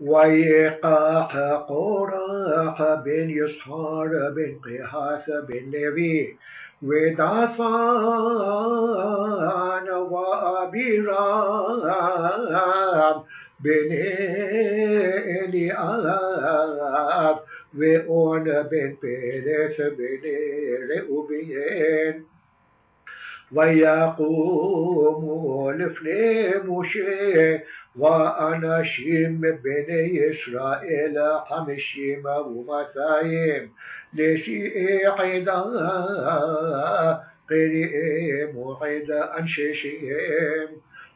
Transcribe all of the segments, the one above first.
ويقاح قراح بن يسحار بن قياس بن لوي وداثان وأبيرام بن إليآب وأون بن بيرس بن رؤبين ويقوم لفني موشي وأناشيم بني إسرائيل حمشيم ومثايم لشيء عدا قريم وعدا أنشيشيم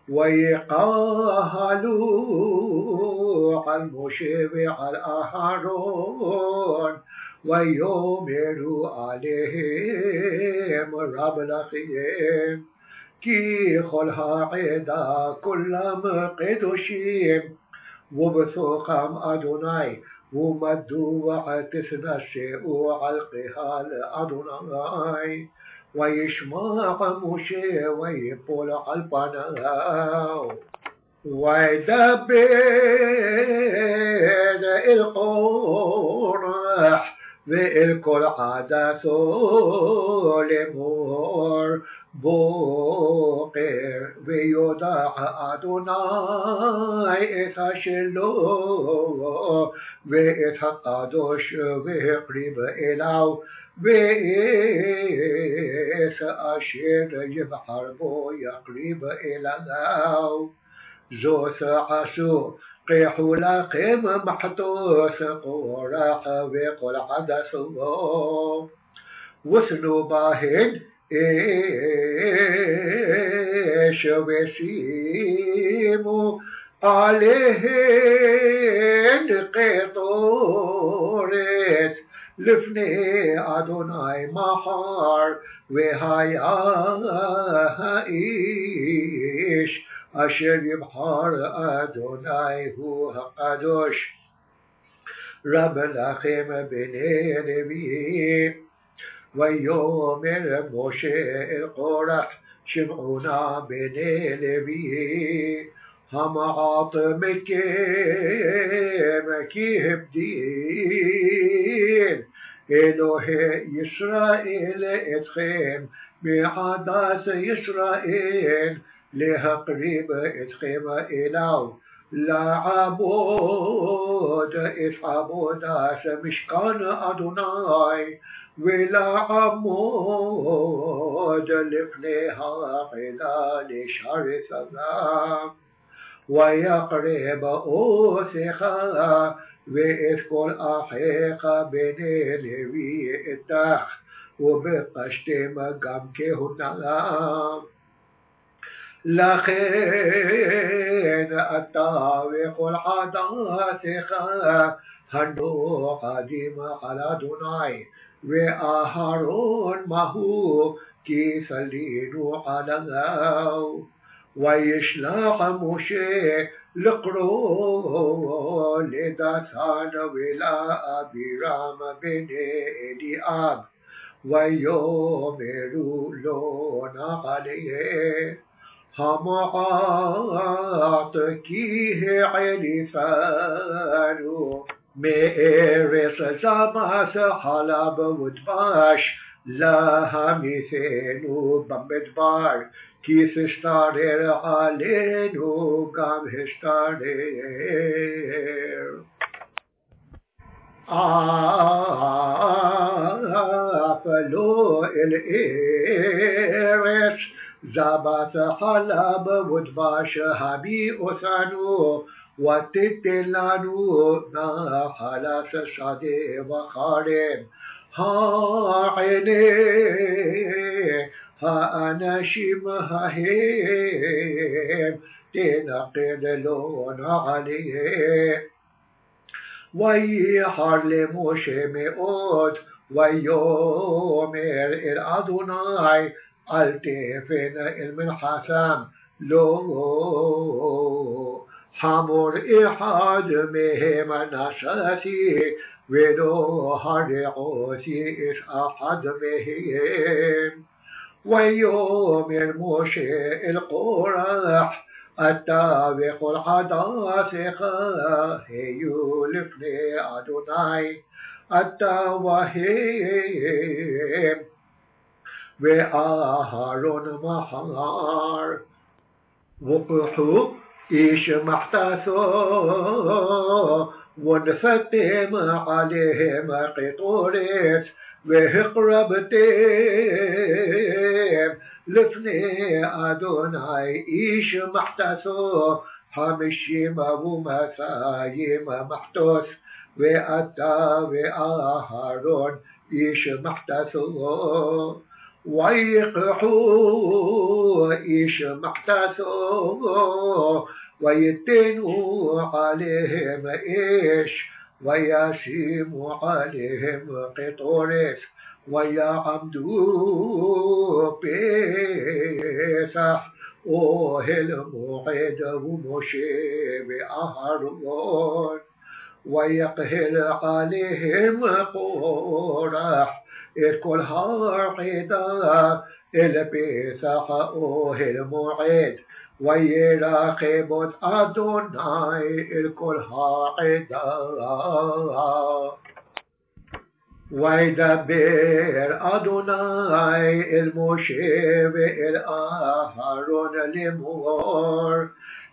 ويقالوا على موشي وعلى أهارون ويؤمر عليهم رب لخيم كي خل هاعدا كلهم قدوشيم وبثوقهم أدوناي ومدوا وعتثنشئوا على القهال أدوناي ويشمع موشي ويبول على البناو ويدبر القرح والكل عدسه لمور بوقر ويودع أدوناي إتشلو وإتقادوش وقريب إلاو وإس أشير يبحر بو يقريب إلاو زوث عسو قيحو لقيم محطوث قورح وقل عدسو وثنو باهد إيش وسيمو عليهن قطورت لفني أدوناي محار وهايا إيش أشر يبحر أدوناي هو قدوش رب لخيم بني لوي ويومر موشي القرح شمعونا بني لوي هم عاطمك مكيب دين إلهي إسرائيل إتخيم بعداس إسرائيل لها قريب إتخيم إلاو لا عبود إتعبود مشكان أدوناي ولا عمود لفنيها قلال شر سلام ويقرب أوثخا وإذكر أحيق بني لوي إتاخ وبقشتم قم كهنام لخين التاويق العداثخا هنو قديم على دوناي وآهارون ماهو كي سلينو على ناو ويشلح موشي لقرو لداثان ولا أبيرام بني إليآب ويومروا لونا عليه همعات كيه علفانو مئرس زماس حلب ودباش لا هميثينو بمدبار كيس اشتارير علينو قام هشتارير فلو الإيرس زبات حلب ودباش هبي أثانو وتتلانو نا حلاس شادي وخارم ها عيني ها أناشيم هاهم تنقل لون عليه ويحر لموشي مئود ويومر الأدوناي التفن المنحسم لو حمر إحد مهم نشاتي ولو هرعوتي إش أحد مهم ويومر موشي القرح אתה וכל עדתך היו לפני אדוני, אתה והם ואהרון מחר. وقحوا إيش محتاثوا ونفتهم عليهم قطورت وهقربتهم لفني أدوناي إيش محتاثوا 50 ومسايم محتوث وأتا وأهرون إيش محتاثوا ويقحوا إيش محتاثوا ويتنوا عليهم إيش ويشيموا عليهم قطورس ويعمدوا بيسح أوهل موعد ومشي بأهرون ويقهل عليهم قرح كل هارقدا البيسح أوهل موعد ويراقب أدوناي الكل هارقدا ويدبر أدوناي الموشي والأهرون لمور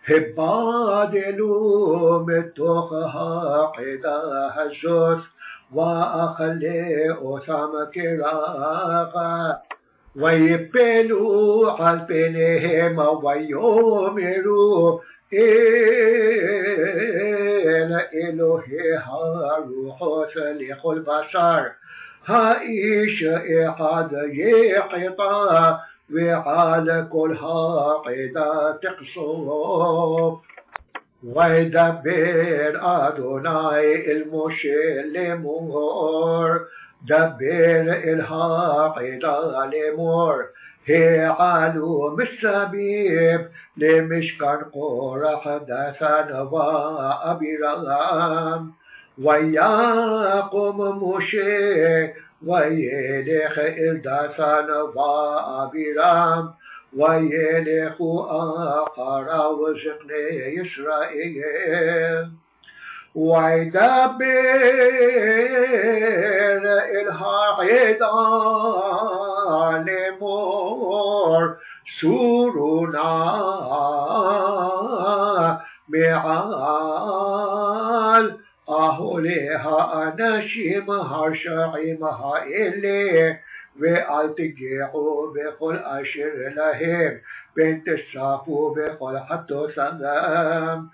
هبادلوا متوخها قدا هجوس وأخلي أسام كراغا ويبلوا على بينهم ويؤمروا إلى إلهي هاروح سليخ البشر هايش إحد يقطع وعلى كل هاقدا تقصف ويدبر أدوناي المشي لمور دبر الهاقدا لمور هي علوم السبيب لمشكن قرح دسن وأبرام ويقوم مشي ويلخ الدسن وأبرام ويلخ آخر وزقني إسرائيل ويدبر الهاقدا لمور سورنا معال أهلها أناشيم هرشعيمها إلي وأل تجيعوا بكل أشر لهم بنت الشافو بكل حتى سلام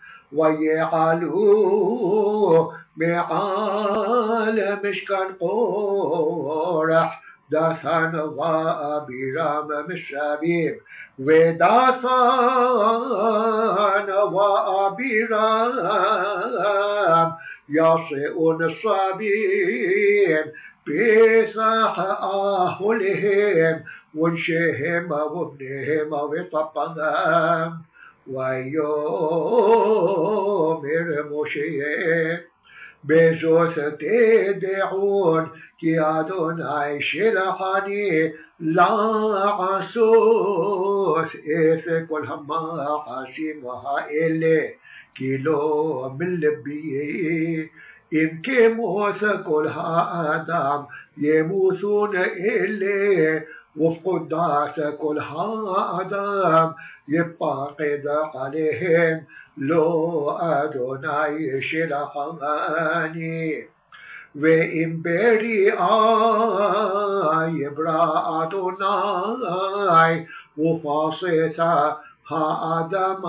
ويعلوا معال مشكن قرح داثان وأبيرام مشابيب وداثان وأبيرام يصيئون الصبيب بيسح أهلهم ونشهم وابنهم وطبهم ويومر مشيهم بزوث تدعون كي أدوناي شلحني لا عسوس إث كل هما حسيم وهائلي كيلو من لبيه إن كموس كلها آدم يموسون إلي وفق داس كلها آدم يبقى عليهم لو أدوناي شلحاني وإن يبرا أدوناي وفاصتا ها آدم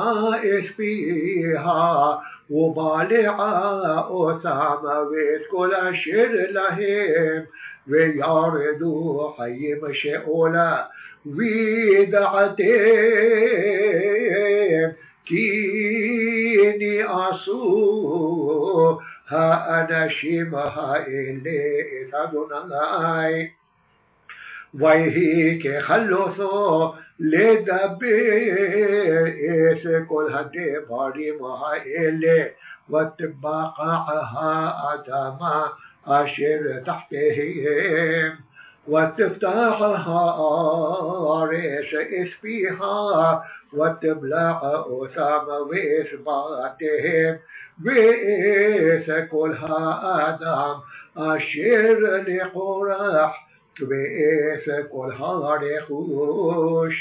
إسبيها وبالعا أسامة وكل أشر لهم وياردوا حيم شئولا ويدعتهم كيني أصو ها أنا شمها إلي أدوناي ويهيك خلصو لدبر إيس كل هدي باري مهائلي واتبقعها أدما أشر تحتهم وتفتحها آرش إسبيها وتبلع أسامة وإثباتهم بئس كل آدم أشير لقرح بئس كل رخوش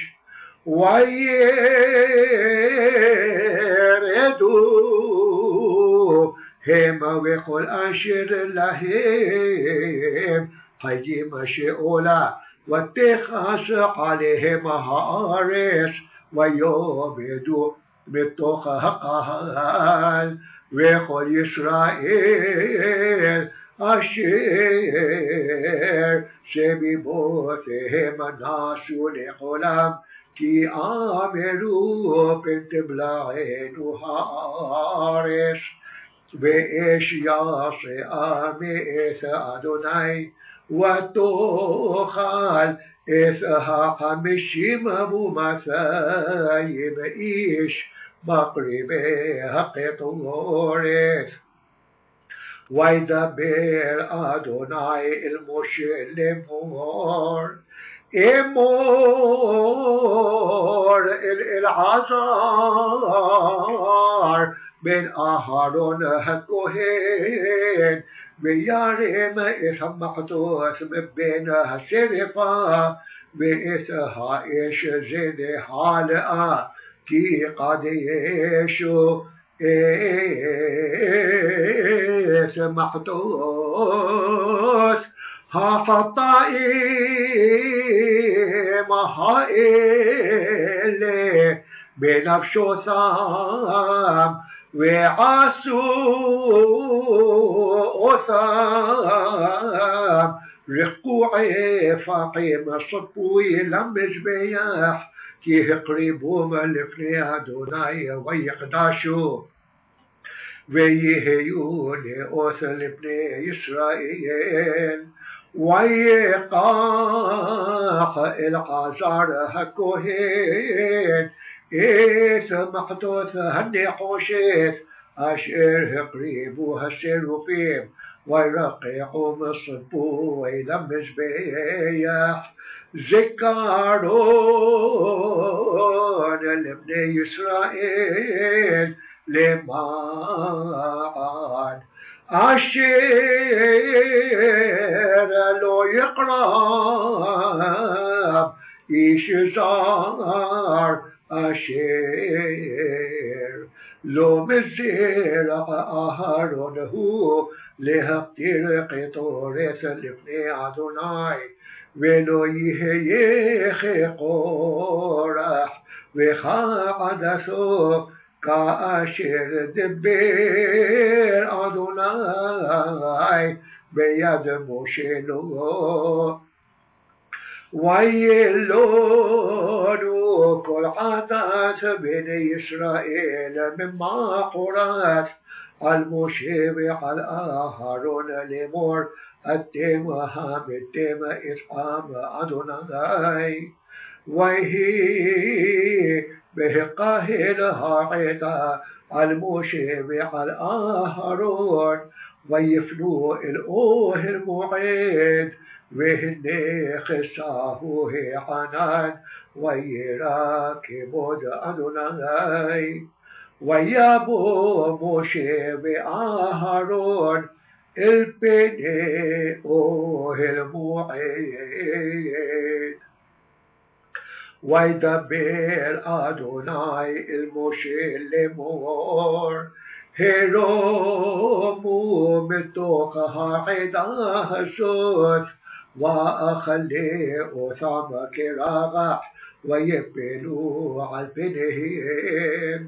ويردوا هم وكل أشير لهم حيجيم شئولا واتخاش عليهم هارس ويوبدوا بتوخها قهال وكل إسرائيل أشير سبيبوتهم ناسو لقلم كي آمروا بتبلعين هارس ואש יעשה את אדוני ותאכל את 50 ומאתיים איש מקריבי הקטורת. וידבר אדוני אל משה לאמור אמור אל אלעזר בן אהרון הכהן וירם את המחטוס מבין השרפה ואת האש זנהלאה כי קדשו את מחטוס החטאים האלה בנפשותם ועשו אותם רקועי פחים ספוי למזבח כי הקריבום לפני אדוני ויקדשו ויהיו לאות לפני ישראל. ויקח אלעזר הכהן את מחטות הנחושת אשר הקריבו השרופים וירקעו מספוי למזבח זיכרון לבני ישראל למען אשר לא יקרב איש זר אשר לא מזרע אהרון הוא להפטיר קטורת לפני אדוני ולא יהיה כקורח וכעדתו כאשר דבר אדוני ביד משה לו. וילונו כל עדת בני ישראל ממחרת על משה ועל אהרון לאמור אתם המתם את עם אדוני. ויהי בהקהל העדה על משה ועל אהרון ויפנו אל אוהל מועד והנה כסהו הענן וירא כבוד אדוני. ויבוא משה ואהרון אל פני אוהל מועד וידבר אדוני אל משה לאמור הרומו מתוך העדה הזאת ואכלה אותם כרבע ויפלו על פניהם.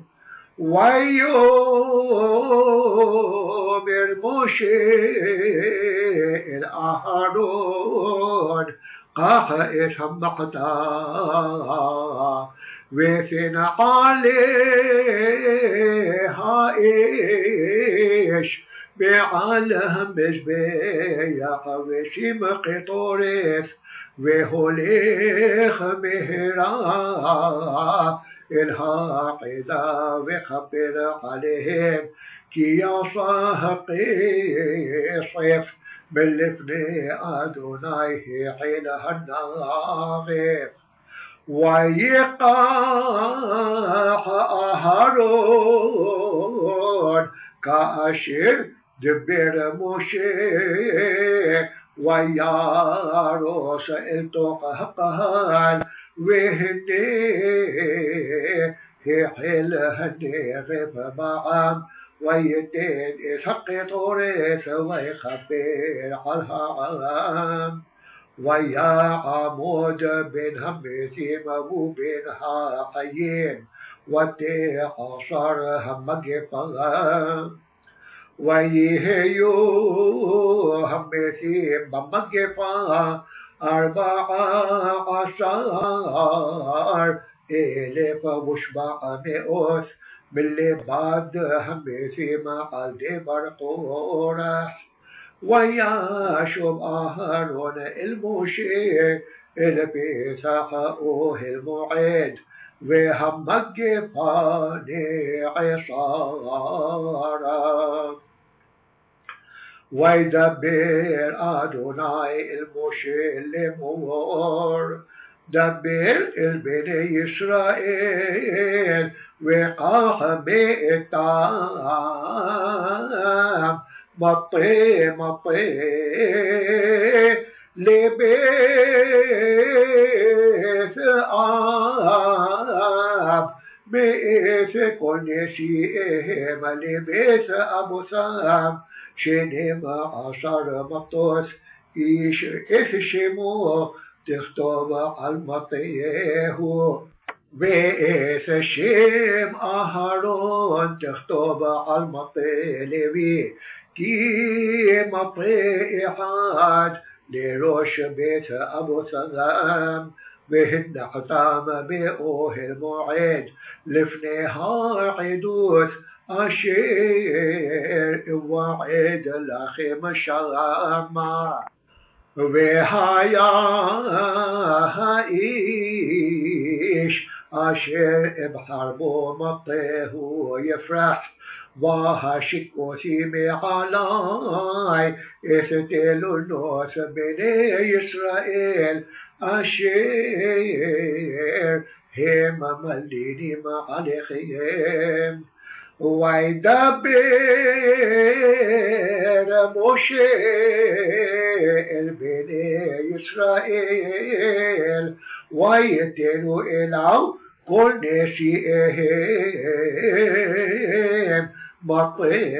ויאמר משה אל אהרון קח את המחתה ותן עליה אש מעל המזבח ושים קטורת והולך מהרה אל העדה וכפר עליהם כי יעשה הכסף بلفني أدوني حين هالناغف ويقاح أهرون كأشر دبر موشي وياروس التقهقهان وهني هي حل هني غف معام ويدين إسحق طوريس ويخبر على ويا عمود بن همتيم وبن حيين وتي عشر همجفا ويهيو همتيم بمجفا 14 ألف و700 من اللي بعد همتيم على دبر قرح وياشب أهرون المشير البيسحقوه المعيد وهمجفاني عصارا ويدبر أدوناي المشير لمور دبر البني إسرائيل وقاح بإتام مطي لبيت آب بيت كنسيهم لبيت أبو سام 12 مطوس إيش إفشمو تخطب على مطيه بيت الشيم أهرون تخطب على مطي لبي كي مطي إحاد لروش بيت أبو سلام بهن حتام بأوه المعيد لفنها عدوث أشير وعيد الأخيم شغامة وهايا إيش أشير بحربه مطيه يفرح وهاشك وسيمي علي استيلوا الناس بني إسرائيل أشير هم مليني ما عليهم ويدبر موشي بني إسرائيل ويتلو إلعو كل نسيهم مطي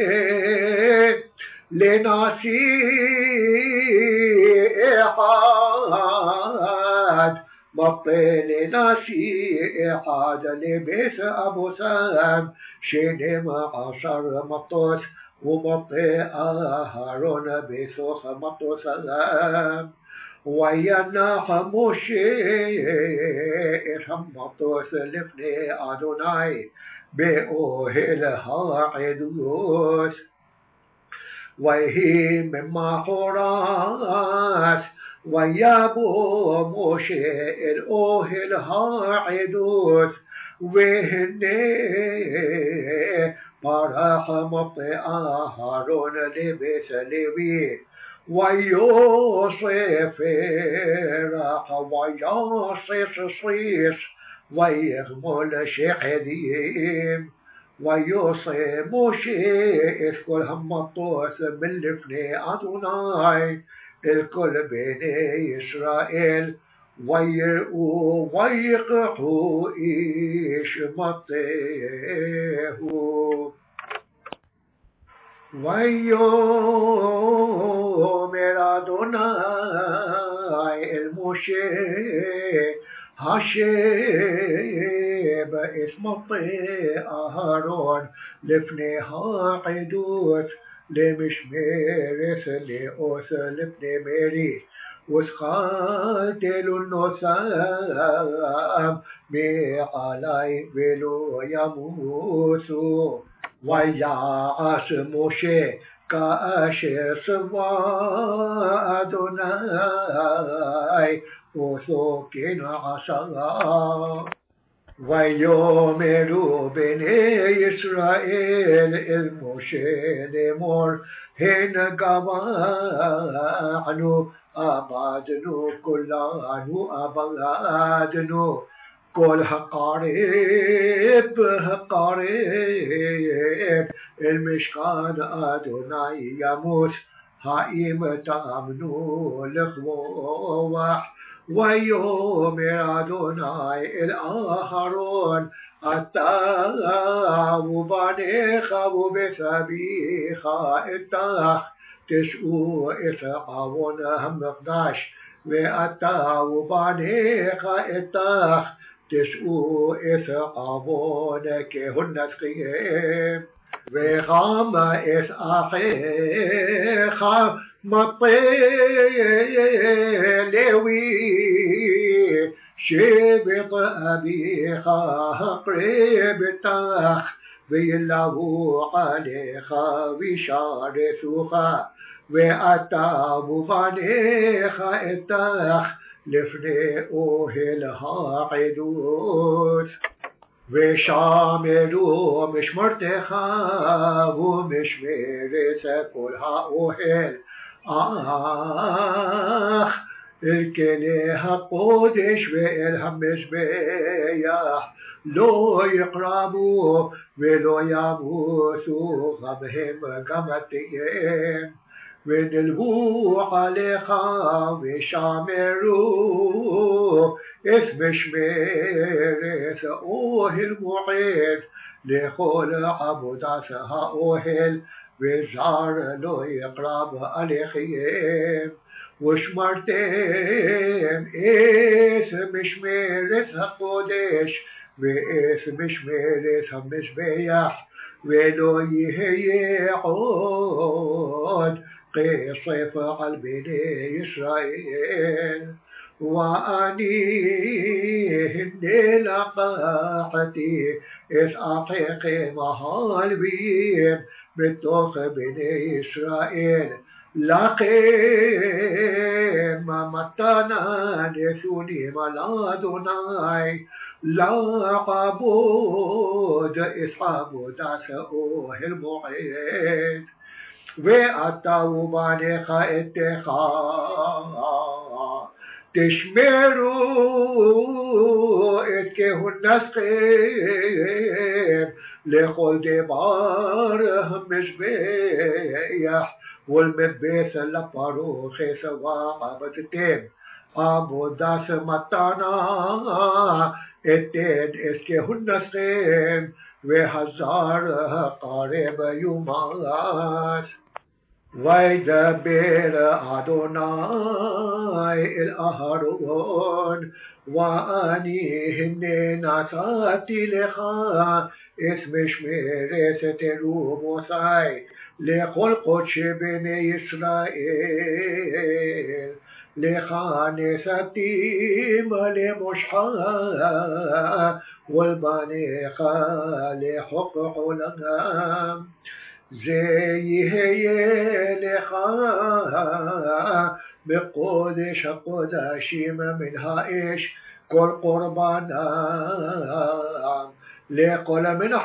لنصيحات مطي لنصيحات لبيت أبو سام 12 مطوس ومطي أهرون بسوخ مطوس سلام ويناح موشي مطوس لفني أدوناي بأوهلها عدوس وهي مما حراس ويابو موشي الأوهلها عدوس وهني فرح مطي أهرون لبس لبي ويوصف راح ويوصف صيص ويغمل شحذيم ويوصي موشي الكل هم الطوس باللفني أدوناي الكل بني إسرائيل ويرقوا ويقحوا إيش مطيه ويوم أدوناي المشي هشيب اسم أهرون لفنيها عدوث لمشميرس لأوس لفني ميري وسقاتل النسام مي علي ولو يموسو ويعاش موشي كأشر سوا أدوناي وسوكين عصا ויאמרו בני ישראל אל משה לאמור, הנה גבענו, עבדנו כולנו, עבדנו כל הקרב אל משכן אדוני ימות, האם תאמנו לכבוח? ויאמר אדוני אל אהרון, אתה ובניך ובית אביך איתך תשאו את ארון המקדש, ואתה ובניך איתך תשאו את ארון כהונתכם, וגם את אחיך מטה לוי שבט אביך הקרבתך, וילבו עליך וישרתוך, ואתה ובניך איתך לפני אוהל העדות. ושמרו משמרתך ומשמרת כל האוהל, אך אל כלי הקודש ואל המזבח לא יقرבו ולא ימוסו, גם הם גם אתם, ונלוו עליך ושמרו את משמרת אוהל מועד לכל עבודת האוהל, וזר לא יقرב עליכם. ושמרתם את משמרת הקודש ואת משמרת המזבח, ולא יהיה עוד כסף על בני ישראל. ואני הנה לקחתי את אחיכם הלוויים בתוך בני ישראל, לכם מתנה נתונים על אדוני, לעבוד את עבודת אוהל מועד. ואתה ובניך איתך תשמרו את כהונתכם לכל דבר המזבח, ולמבצע לפרוכת ועבדתם עבודת מתנה, אתן את כהונתכם, והזר הקרב יומס. וידבר אדוני אל אהרון, ואני הנה נתתי לך את משמרת תרומותי לכל קודשי בני ישראל, לך נשאתים למושך ולבניך לחוק עולם. זה יהיה לך בקודש הקודשים מן האש כל קורבנם, לכל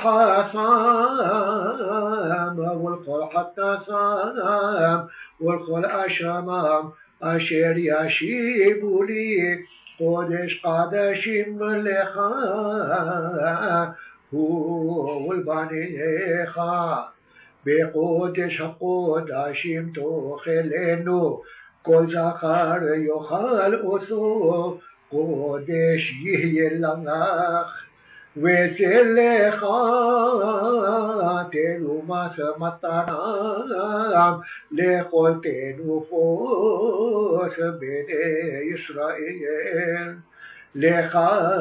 מנחתם ולכל חטאתם ולכל אשמם, אשר ישיבו לי קודש קודשים לך הוא ולבניך. בקודש הקודשים תאכלנו, כל זכר יאכל אותו, קודש יהיה לך. ותלך תרומת מתנה לכל תנופות בני ישראל, לך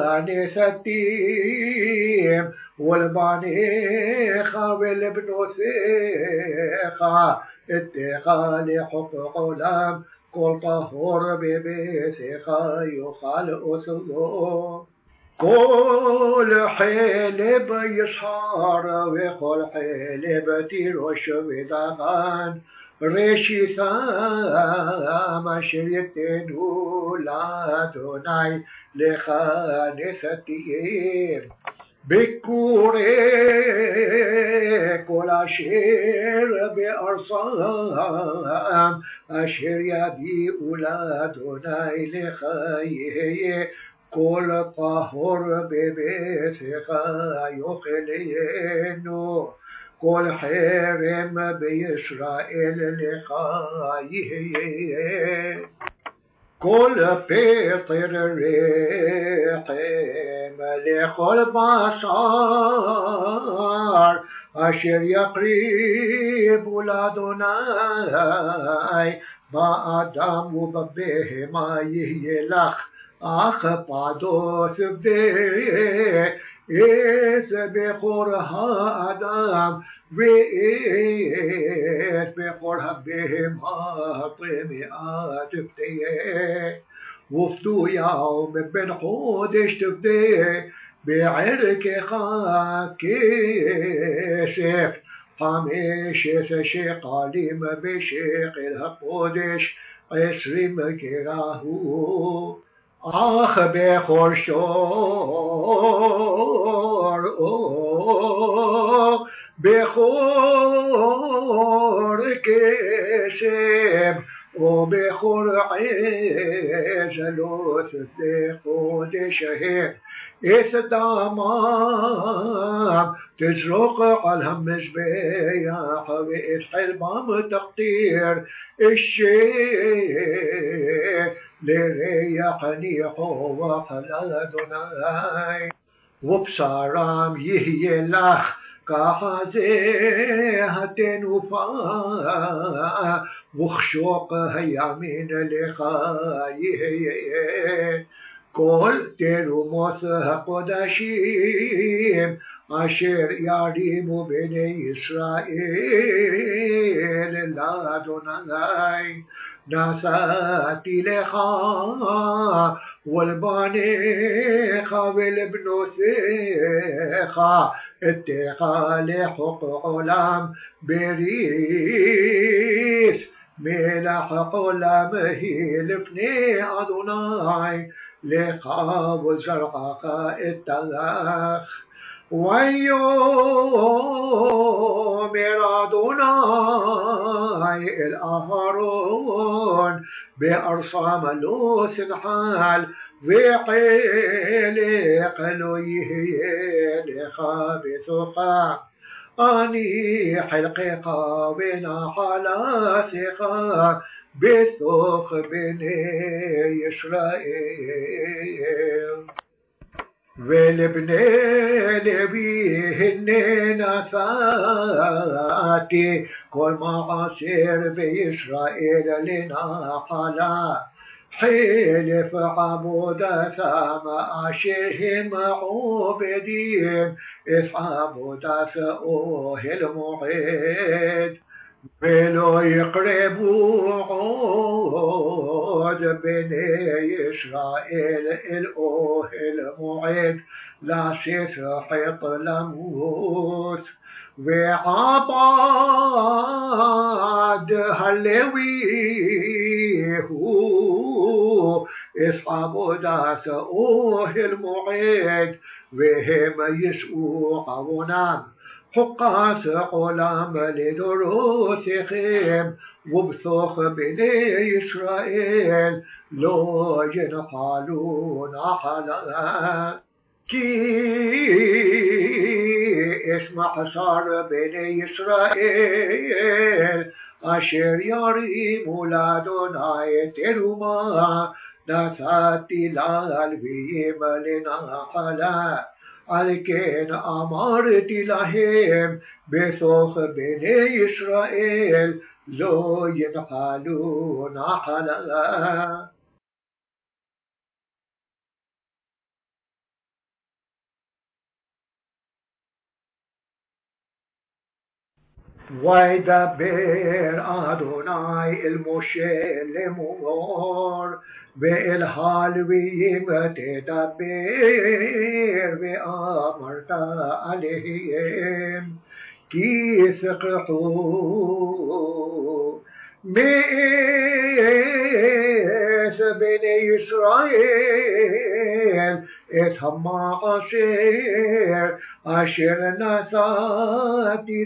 נשאתים ולבניך ולבנותיך אתך לחוק עולם, כל טהור בביתך יאכל אותו. כל חלב ישחר וכל חלב תירוש ודגן, רשיתם אשר יתנו לאדוני לכנסתיהם. ביקורי כל אשר בארצם אשר יביאו לאדוני לך יהיה כל טהור בביתך יאכלנו, כל חרם בישראל לך יהיה, כל פטר רחם לכל בשר אשר יקריבו לאדוני באדם ובבהמה יהיה לך, אך פדות ואת בכור האדם ואת בכור הבהמה טמאה תפדה, ופדו יום בן חודש תפדה בערכך כסף 15 שקלים בשקל הקודש 20 קראו, אך בכור שור או בכור כסף או בכור עז לא תפדה קודש הם, את דמם תזרוק על המזבח ואת חלבם תקטיר לריח ניחוח לאדוני, ובשרם יהיה לך כחזה התנופה, וכשוק הימין לך יהיה, כל תרומות הקודשים אשר ירימו בני ישראל לאדוני נתתי לך ולבניך ולבנותיך אתך לחוק עולם ברית מלח עולם היא לפני אדוני לך וזרעך אתך. ויאמר אדוני אל אהרון בארצם לא תנחל וחלק לא יהיה לך בתוכה, אני חלקך ונחלתך בתוך בני ישראל. ולבני לוי הנה נתתי כל מעשר בישראל לנחלה, חלף עבודתם אשר הם עובדים את עבודת אוהל מועד, ולא יקרבו עוד בני ישראל אל אוהל מועד לשאת חטא למות. ועבד הלוי הוא את עבודת אוהל מועד, והם יישאו עוונם חוקת עולם לדורותיכם, ובתוך בני ישראל לא ינחלו נחלה. כי יש מחסר בני ישראל אשר ירימו לאדוני תרומה, נתתי ללוויים לנחלה. על כן אמרתי להם בתוך בני ישראל לא ינחלו נחלה. וידבר אדוני אל משה לאמור, ואל הלוויים תדבר ואמרת עליהם, כי שכחו מאס בני ישראל את המעשר אשר נתתי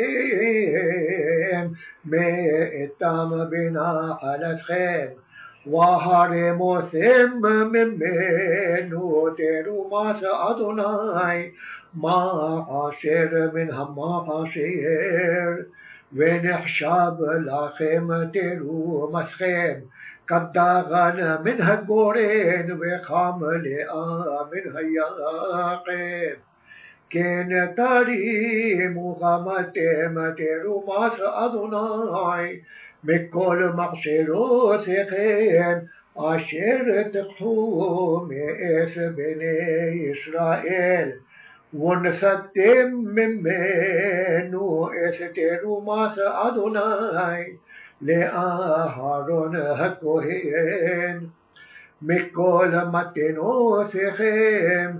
לכם מאתם בנחלתכם והרמותם ממנו תרומת אדוני מעשר מן המעשר ונחשב לכם תרומתכם כדגן מן הגורן וכמלאה מן היחם כן תרימו חמתם תרומת אדוני מכל מעשרותיכם אשר תקחו מאת בני ישראל ונשאתם ממנו את תרומת אדוני לאהרון הכהן מכל מתנותיכם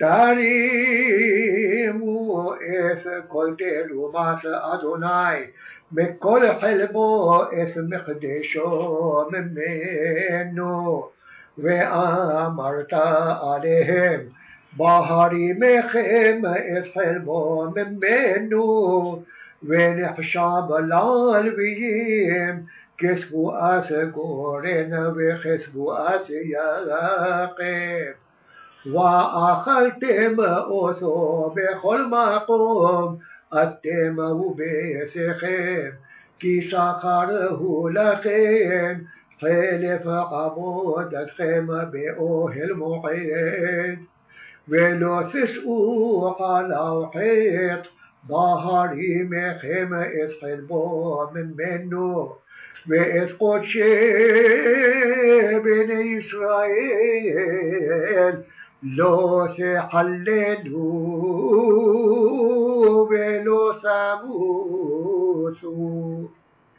תרימו את כל תרומת אדוני מכל חלבו את מקדשו ממנו ואמרת עליהם בהרימכם את חלבו ממנו ונחשב ללוויים כשבועת גורן וכשבועת יחם ואכלתם אותו בכל מקום אתם וביתכם כי שכר הוא לכם חלף עבודתכם באוהל מועד ולא תשאו עליו חטא בהרימכם את חלבו ממנו ואת קודשי בני ישראל לא תחללו ולא תמותו